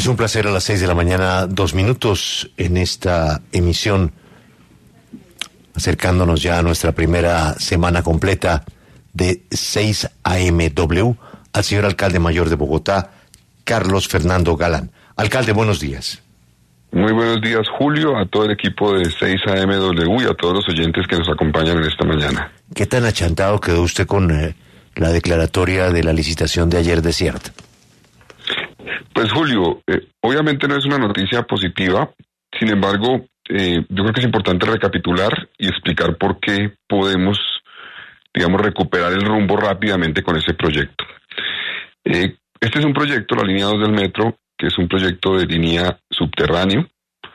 Es un placer a las 6 de la mañana, 2 minutos en esta emisión, acercándonos ya a nuestra primera semana completa de 6 AMW, al señor alcalde mayor de Bogotá, Carlos Fernando Galán. Alcalde, buenos días. Muy buenos días, Julio, a todo el equipo de 6 AMW y a todos los oyentes que nos acompañan en esta mañana. ¿Qué tan achantado quedó usted con la declaratoria de la licitación de ayer de CIERT? Pues Julio, obviamente no es una noticia positiva, sin embargo, yo creo que es importante recapitular y explicar por qué podemos, digamos, recuperar el rumbo rápidamente con ese proyecto. Este es un proyecto, la línea 2 del metro, que es un proyecto de línea subterráneo,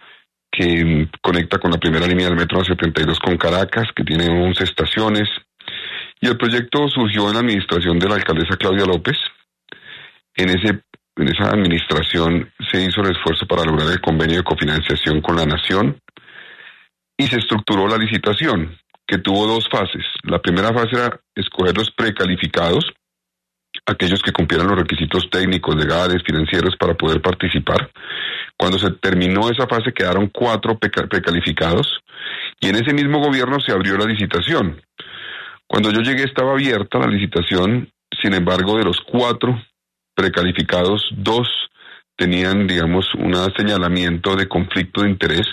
que conecta con la primera línea del metro A72 con Caracas, que tiene 11 estaciones, y el proyecto surgió en la administración de la alcaldesa Claudia López. En esa administración se hizo el esfuerzo para lograr el convenio de cofinanciación con la Nación y se estructuró la licitación, que tuvo dos fases. La primera fase era escoger los precalificados, aquellos que cumplieran los requisitos técnicos, legales, financieros para poder participar. Cuando se terminó esa fase quedaron 4 precalificados y en ese mismo gobierno se abrió la licitación. Cuando yo llegué estaba abierta la licitación, sin embargo de los 4 precalificados, 2 tenían, digamos, un señalamiento de conflicto de interés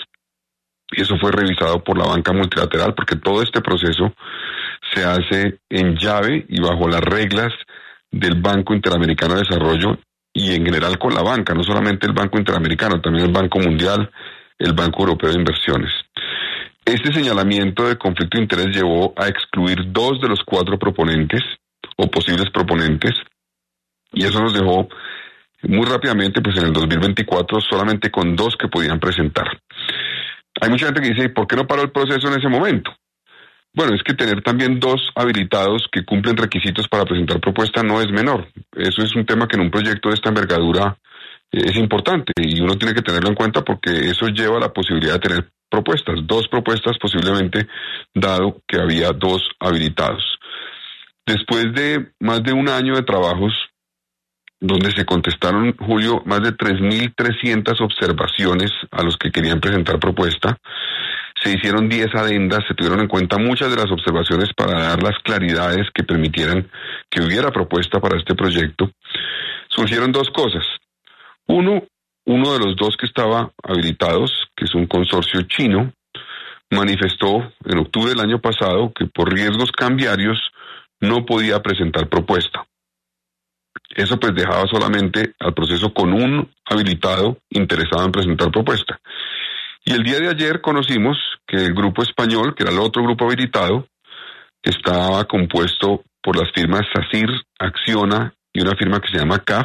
y eso fue revisado por la banca multilateral porque todo este proceso se hace en llave y bajo las reglas del Banco Interamericano de Desarrollo y en general con la banca, no solamente el Banco Interamericano, también el Banco Mundial, el Banco Europeo de Inversiones. Este señalamiento de conflicto de interés llevó a excluir 2 de los 4 proponentes o posibles proponentes y eso nos dejó muy rápidamente, pues en el 2024, solamente con 2 que podían presentar. Hay mucha gente que dice, ¿por qué no paró el proceso en ese momento? Bueno, es que tener también 2 habilitados que cumplen requisitos para presentar propuesta no es menor. Eso es un tema que en un proyecto de esta envergadura es importante y uno tiene que tenerlo en cuenta porque eso lleva a la posibilidad de tener propuestas, 2 propuestas posiblemente, dado que había 2 habilitados. Después de más de un año de trabajos, donde se contestaron, Julio, más de 3.300 observaciones a los que querían presentar propuesta. Se hicieron 10 adendas, se tuvieron en cuenta muchas de las observaciones para dar las claridades que permitieran que hubiera propuesta para este proyecto. Surgieron 2 cosas. Uno de los 2 que estaba habilitados, que es un consorcio chino, manifestó en octubre del año pasado que por riesgos cambiarios no podía presentar propuesta. Eso pues dejaba solamente al proceso con un habilitado interesado en presentar propuesta. Y el día de ayer conocimos que el grupo español, que era el otro grupo habilitado, que estaba compuesto por las firmas SACIR, Acciona y una firma que se llama CAF,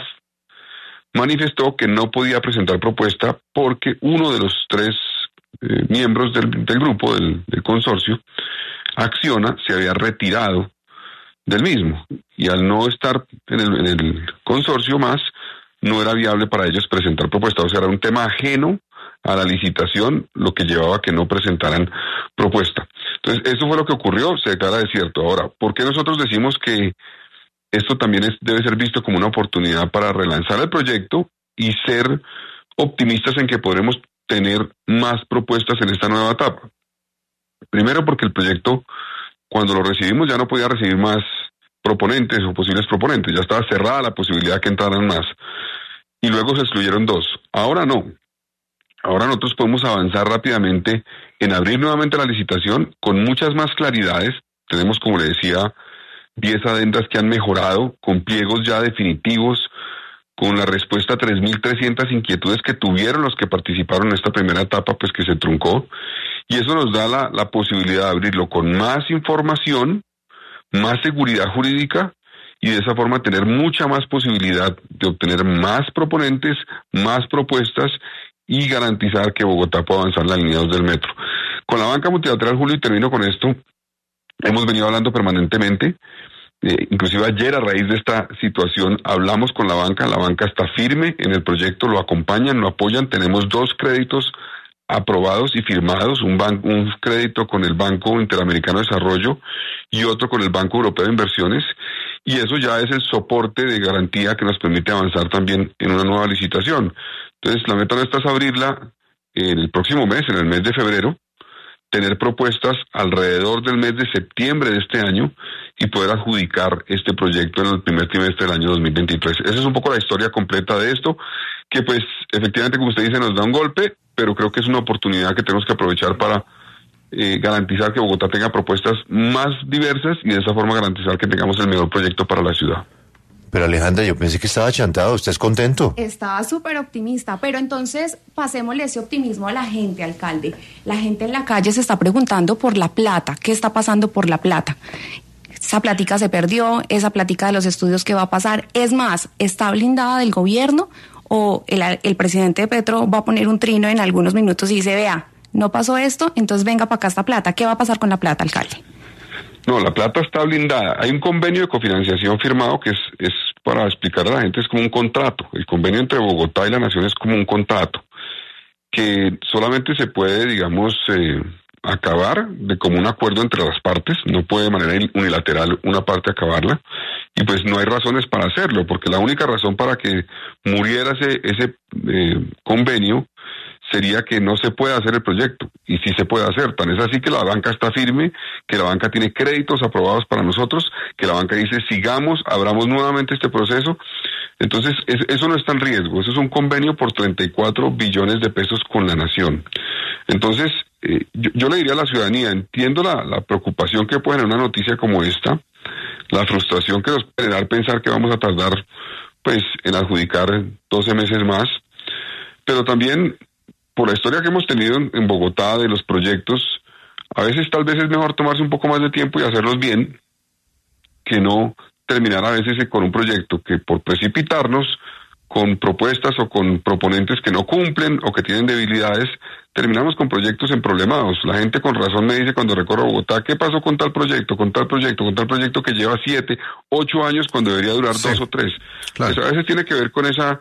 manifestó que no podía presentar propuesta porque uno de los 3 miembros del grupo, del consorcio, Acciona, se había retirado del mismo y al no estar en el consorcio más, no era viable para ellos presentar propuesta, o sea, era un tema ajeno a la licitación, lo que llevaba a que no presentaran propuesta. Entonces, eso fue lo que ocurrió, se declara desierto. Ahora, ¿por qué nosotros decimos que esto también debe ser visto como una oportunidad para relanzar el proyecto y ser optimistas en que podremos tener más propuestas en esta nueva etapa? Primero, porque el proyecto, cuando lo recibimos, ya no podía recibir más proponentes o posibles proponentes, ya estaba cerrada la posibilidad que entraran más. Y luego se excluyeron 2. Ahora no. Ahora nosotros podemos avanzar rápidamente en abrir nuevamente la licitación con muchas más claridades. Tenemos, como le decía, 10 adendas que han mejorado, con pliegos ya definitivos, con la respuesta a 3.300 inquietudes que tuvieron los que participaron en esta primera etapa, pues que se truncó. Y eso nos da la posibilidad de abrirlo con más información, más seguridad jurídica y de esa forma tener mucha más posibilidad de obtener más proponentes, más propuestas y garantizar que Bogotá pueda avanzar en la línea 2 del metro. Con la banca multilateral, Julio, y termino con esto, hemos venido hablando permanentemente, inclusive ayer a raíz de esta situación hablamos con la banca está firme en el proyecto, lo acompañan, lo apoyan, tenemos 2 créditos aprobados y firmados, un crédito con el Banco Interamericano de Desarrollo y otro con el Banco Europeo de Inversiones, y eso ya es el soporte de garantía que nos permite avanzar también en una nueva licitación. Entonces, la meta nuestra es abrirla en el próximo mes, en el mes de febrero, tener propuestas alrededor del mes de septiembre de este año y poder adjudicar este proyecto en el primer trimestre del año 2023. Esa es un poco la historia completa de esto, que pues efectivamente, como usted dice, nos da un golpe, pero creo que es una oportunidad que tenemos que aprovechar para garantizar que Bogotá tenga propuestas más diversas y de esa forma garantizar que tengamos el mejor proyecto para la ciudad. Pero Alejandra, yo pensé que estaba chantado. ¿Usted es contento? Estaba súper optimista, pero entonces pasémosle ese optimismo a la gente, alcalde. La gente en la calle se está preguntando por la plata. ¿Qué está pasando por la plata? Esa plática se perdió, esa plática de los estudios, ¿qué va a pasar? Es más, ¿está blindada del gobierno o el presidente Petro va a poner un trino en algunos minutos y dice, vea, no pasó esto, entonces venga para acá esta plata? ¿Qué va a pasar con la plata, alcalde? No, la plata está blindada. Hay un convenio de cofinanciación firmado que es para explicar a la gente, es como un contrato. El convenio entre Bogotá y la Nación es como un contrato que solamente se puede, digamos, acabar de como un acuerdo entre las partes. No puede de manera unilateral una parte acabarla. Y pues no hay razones para hacerlo, porque la única razón para que muriera ese convenio sería que no se puede hacer el proyecto, y sí se puede hacer. Tan es así que la banca está firme, que la banca tiene créditos aprobados para nosotros, que la banca dice sigamos, abramos nuevamente este proceso. Entonces eso no está en riesgo, eso es un convenio por 34 billones de pesos con la Nación. Entonces yo le diría a la ciudadanía, entiendo la preocupación que puede generar una noticia como esta, la frustración que nos puede generar pensar que vamos a tardar pues en adjudicar 12 meses más, pero también por la historia que hemos tenido en Bogotá de los proyectos, a veces tal vez es mejor tomarse un poco más de tiempo y hacerlos bien, que no terminar a veces con un proyecto que por precipitarnos con propuestas o con proponentes que no cumplen o que tienen debilidades, terminamos con proyectos emproblemados. La gente con razón me dice cuando recorro Bogotá, ¿qué pasó con tal proyecto, con tal proyecto, con tal proyecto que lleva 7, 8 años cuando debería durar 2 o 3? Claro. Eso a veces tiene que ver con esa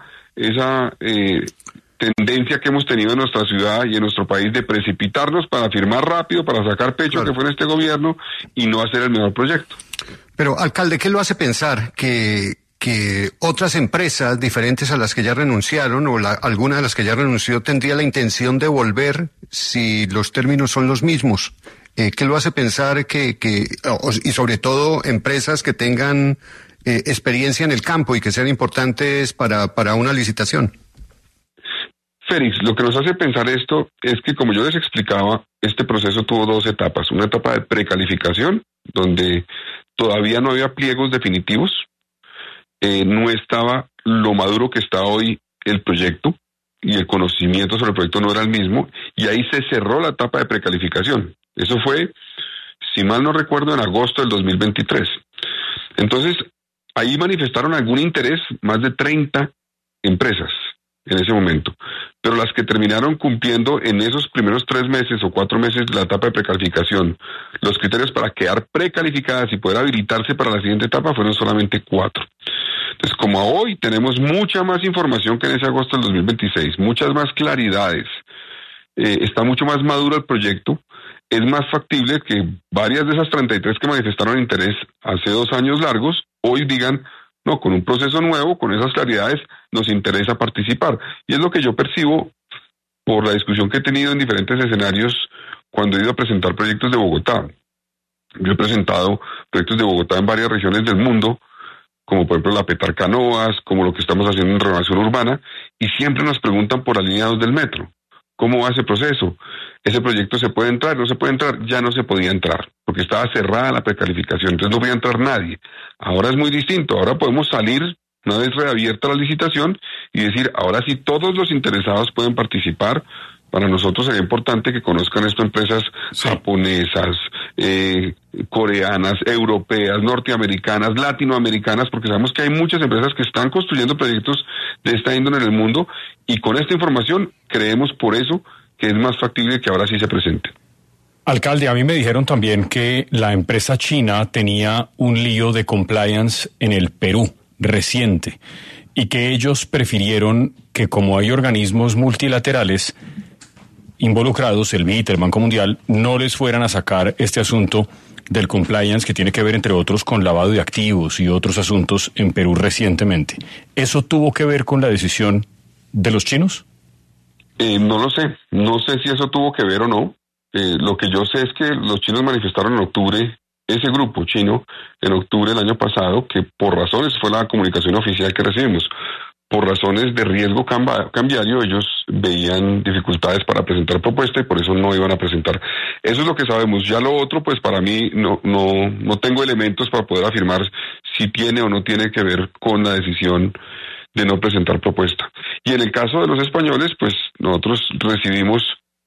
tendencia que hemos tenido en nuestra ciudad y en nuestro país de precipitarnos para firmar rápido, para sacar pecho, claro, que fue en este gobierno y no hacer el mejor proyecto. Pero, alcalde, ¿qué lo hace pensar que otras empresas diferentes a las que ya renunciaron o alguna de las que ya renunció tendría la intención de volver si los términos son los mismos? ¿Qué lo hace pensar y sobre todo empresas que tengan experiencia en el campo y que sean importantes para una licitación? Félix, lo que nos hace pensar esto es que, como yo les explicaba, este proceso tuvo 2 etapas. Una etapa de precalificación, donde todavía no había pliegos definitivos, no estaba lo maduro que está hoy el proyecto, y el conocimiento sobre el proyecto no era el mismo, y ahí se cerró la etapa de precalificación. Eso fue, si mal no recuerdo, en agosto del 2023. Entonces, ahí manifestaron algún interés más de 30 empresas en ese momento, pero las que terminaron cumpliendo en esos primeros 3 meses o 4 meses de la etapa de precalificación los criterios para quedar precalificadas y poder habilitarse para la siguiente etapa fueron solamente 4. Entonces, como hoy tenemos mucha más información que en ese agosto del 2026, muchas más claridades, está mucho más maduro el proyecto, es más factible que varias de esas 33 que manifestaron interés hace 2 años largos, hoy digan, no, con un proceso nuevo, con esas claridades, nos interesa participar. Y es lo que yo percibo por la discusión que he tenido en diferentes escenarios cuando he ido a presentar proyectos de Bogotá. Yo he presentado proyectos de Bogotá en varias regiones del mundo, como por ejemplo la Petar Canoas, como lo que estamos haciendo en renovación urbana, y siempre nos preguntan por la línea 2 del metro. ¿Cómo va ese proceso? ¿Ese proyecto se puede entrar? ¿No se puede entrar? Ya no se podía entrar, porque estaba cerrada la precalificación, entonces no podía entrar nadie. Ahora es muy distinto, ahora podemos salir una vez reabierta la licitación y decir, ahora sí todos los interesados pueden participar. Para nosotros sería importante que conozcan esto empresas japonesas, coreanas, europeas, norteamericanas, latinoamericanas, porque sabemos que hay muchas empresas que están construyendo proyectos de esta índole en el mundo, y con esta información creemos por eso que es más factible que ahora sí se presente. Alcalde, a mí me dijeron también que la empresa china tenía un lío de compliance en el Perú reciente y que ellos prefirieron que, como hay organismos multilaterales involucrados, el MIT, el Banco Mundial, no les fueran a sacar este asunto del compliance que tiene que ver, entre otros, con lavado de activos y otros asuntos en Perú recientemente. ¿Eso tuvo que ver con la decisión de los chinos? No lo sé. No sé si eso tuvo que ver o no. Lo que yo sé es que los chinos manifestaron en octubre, ese grupo chino, en octubre del año pasado, que por razones, fue la comunicación oficial que recibimos, por razones de riesgo cambiario, ellos veían dificultades para presentar propuesta y por eso no iban a presentar. Eso es lo que sabemos. Ya lo otro, pues para mí no tengo elementos para poder afirmar si tiene o no tiene que ver con la decisión de no presentar propuesta. Y en el caso de los españoles, pues nosotros recibimos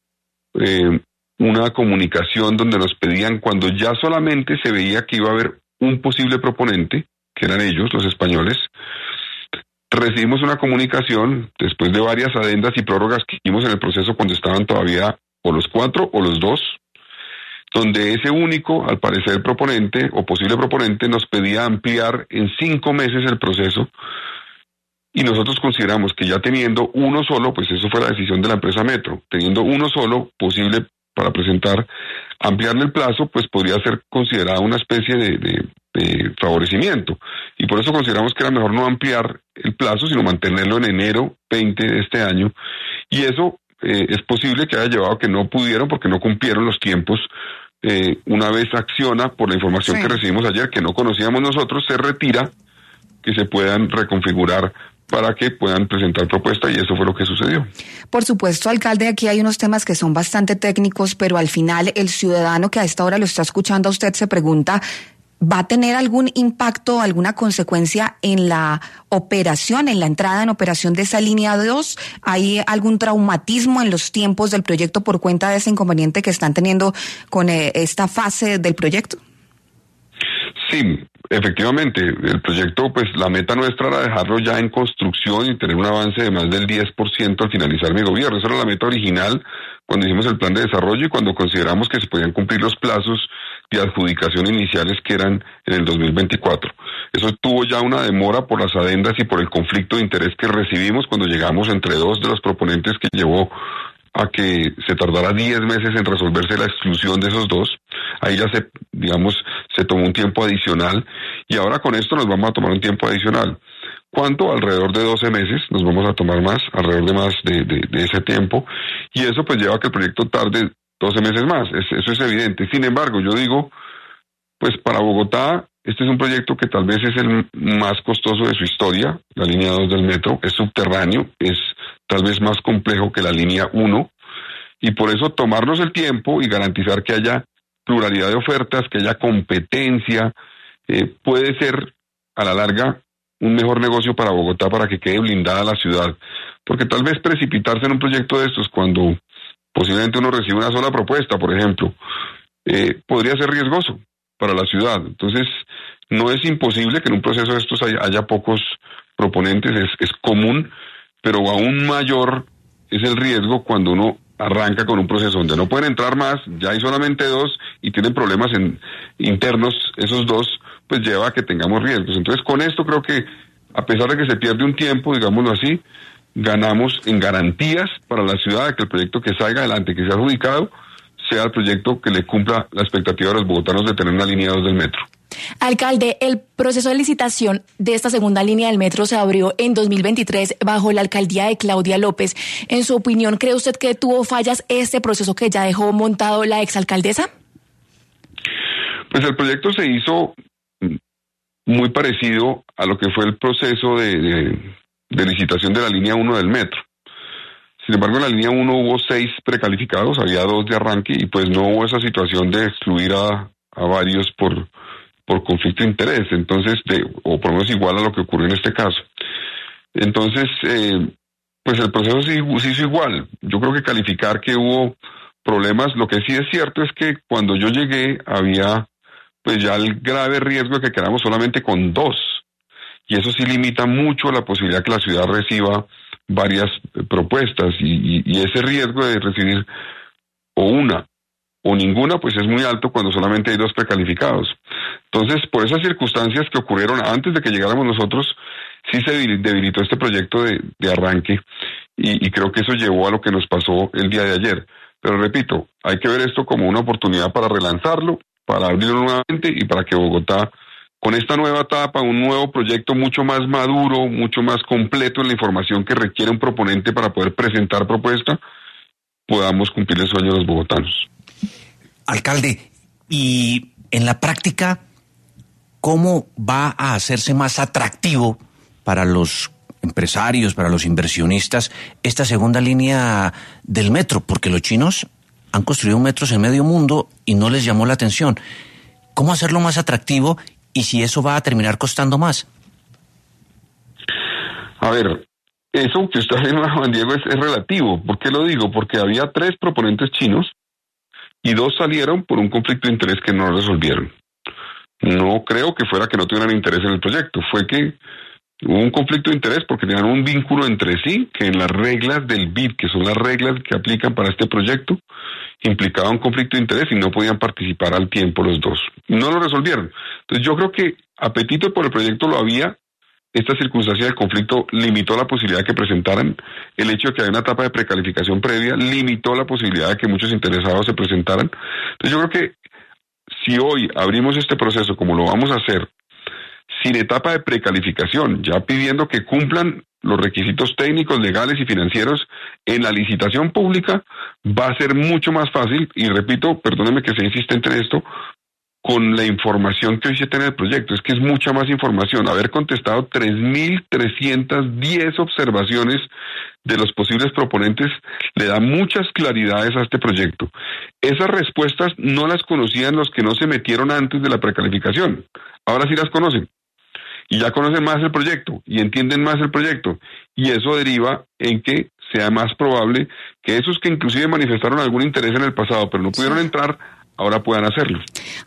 una comunicación donde nos pedían, cuando ya solamente se veía que iba a haber un posible proponente, que eran ellos, los españoles, recibimos una comunicación después de varias adendas y prórrogas que hicimos en el proceso cuando estaban todavía o los 4 o los 2, donde ese único, al parecer proponente o posible proponente, nos pedía ampliar en 5 meses el proceso. Y nosotros consideramos que ya teniendo uno solo, pues eso fue la decisión de la empresa Metro, teniendo uno solo posible para presentar, ampliarle el plazo, pues podría ser considerada una especie de favorecimiento. Y por eso consideramos que era mejor no ampliar el plazo, sino mantenerlo en enero 20 de este año. Y eso es posible que haya llevado a que no pudieron, porque no cumplieron los tiempos. Una vez Acciona, por la información que recibimos ayer, que no conocíamos nosotros, se retira, que se puedan reconfigurar para que puedan presentar propuesta, y eso fue lo que sucedió. Por supuesto, alcalde, aquí hay unos temas que son bastante técnicos, pero al final el ciudadano que a esta hora lo está escuchando a usted se pregunta, ¿va a tener algún impacto, alguna consecuencia en la operación, en la entrada en operación de esa línea 2? ¿Hay algún traumatismo en los tiempos del proyecto por cuenta de ese inconveniente que están teniendo con esta fase del proyecto? Sí, efectivamente, el proyecto, pues la meta nuestra era dejarlo ya en construcción y tener un avance de más del 10% al finalizar mi gobierno. Esa era la meta original cuando hicimos el plan de desarrollo y cuando consideramos que se podían cumplir los plazos de adjudicación iniciales que eran en el 2024. Eso tuvo ya una demora por las adendas y por el conflicto de interés que recibimos cuando llegamos entre dos de los proponentes, que llevó a que se tardara 10 meses en resolverse la exclusión de esos dos. Ahí ya se tomó un tiempo adicional, y ahora con esto nos vamos a tomar un tiempo adicional. ¿Cuánto? Alrededor de 12 meses nos vamos a tomar más, alrededor de más de ese tiempo, y eso pues lleva a que el proyecto tarde 12 meses más, eso es evidente. Sin embargo, yo digo, pues para Bogotá, este es un proyecto que tal vez es el más costoso de su historia, la línea 2 del metro, es subterráneo, es tal vez más complejo que la línea 1, y por eso tomarnos el tiempo y garantizar que haya pluralidad de ofertas, que haya competencia, puede ser a la larga un mejor negocio para Bogotá, para que quede blindada la ciudad, porque tal vez precipitarse en un proyecto de estos cuando posiblemente uno recibe una sola propuesta, por ejemplo, podría ser riesgoso para la ciudad. Entonces, no es imposible que en un proceso de estos haya pocos proponentes, es común, pero aún mayor es el riesgo cuando uno arranca con un proceso donde no pueden entrar más, ya hay solamente dos y tienen problemas internos, esos dos, pues lleva a que tengamos riesgos. Entonces, con esto creo que, a pesar de que se pierde un tiempo, digámoslo así, ganamos en garantías para la ciudad de que el proyecto que salga adelante, que sea adjudicado, sea el proyecto que le cumpla la expectativa de los bogotanos de tener una línea 2 del metro. Alcalde, el proceso de licitación de esta segunda línea del metro se abrió en 2023 bajo la alcaldía de Claudia López. En su opinión, ¿cree usted que tuvo fallas este proceso que ya dejó montado la exalcaldesa? Pues el proyecto se hizo muy parecido a lo que fue el proceso de licitación de la línea 1 del metro. Sin embargo, en la línea 1 hubo 6 precalificados, había 2 de arranque, y pues no hubo esa situación de excluir a varios por conflicto de interés, entonces, o por lo menos igual a lo que ocurrió en este caso. Entonces, pues el proceso se hizo igual. Yo creo que calificar que hubo problemas, lo que sí es cierto es que cuando yo llegué había pues ya el grave riesgo de que quedáramos solamente con 2, y eso sí limita mucho la posibilidad que la ciudad reciba varias propuestas, y ese riesgo de recibir o una o ninguna, pues es muy alto cuando solamente hay 2 precalificados. Entonces, por esas circunstancias que ocurrieron antes de que llegáramos nosotros, sí se debilitó este proyecto de arranque, y creo que eso llevó a lo que nos pasó el día de ayer. Pero repito, hay que ver esto como una oportunidad para relanzarlo, para abrirlo nuevamente y para que Bogotá con esta nueva etapa, un nuevo proyecto mucho más maduro, mucho más completo en la información que requiere un proponente para poder presentar propuesta, podamos cumplir el sueño de los bogotanos. Alcalde, y en la práctica, ¿cómo va a hacerse más atractivo para los empresarios, para los inversionistas, esta segunda línea del metro? Porque los chinos han construido metros en medio mundo y no les llamó la atención. ¿Cómo hacerlo más atractivo y si eso va a terminar costando más? A ver, eso que usted habló, Juan Diego, es relativo. ¿Por qué lo digo? Porque había 3 proponentes chinos y 2 salieron por un conflicto de interés que no resolvieron. No creo que fuera que no tuvieran interés en el proyecto, fue que hubo un conflicto de interés porque tenían un vínculo entre sí que en las reglas del BID, que son las reglas que aplican para este proyecto, implicaba un conflicto de interés y no podían participar al tiempo los 2. No lo resolvieron. Entonces yo creo que apetito por el proyecto lo había. Esta circunstancia del conflicto limitó la posibilidad de que presentaran. El hecho de que haya una etapa de precalificación previa limitó la posibilidad de que muchos interesados se presentaran. Entonces yo creo que si hoy abrimos este proceso como lo vamos a hacer, sin etapa de precalificación, ya pidiendo que cumplan los requisitos técnicos, legales y financieros en la licitación pública, va a ser mucho más fácil, y repito, perdónenme que sea insistente en esto, con la información que hoy se tiene en el proyecto. Es que es mucha más información. Haber contestado 3.310 observaciones de los posibles proponentes le da muchas claridades a este proyecto. Esas respuestas no las conocían los que no se metieron antes de la precalificación. Ahora sí las conocen. Y ya conocen más el proyecto y entienden más el proyecto. Y eso deriva en que sea más probable que esos que inclusive manifestaron algún interés en el pasado pero no pudieron entrar, ahora puedan hacerlo.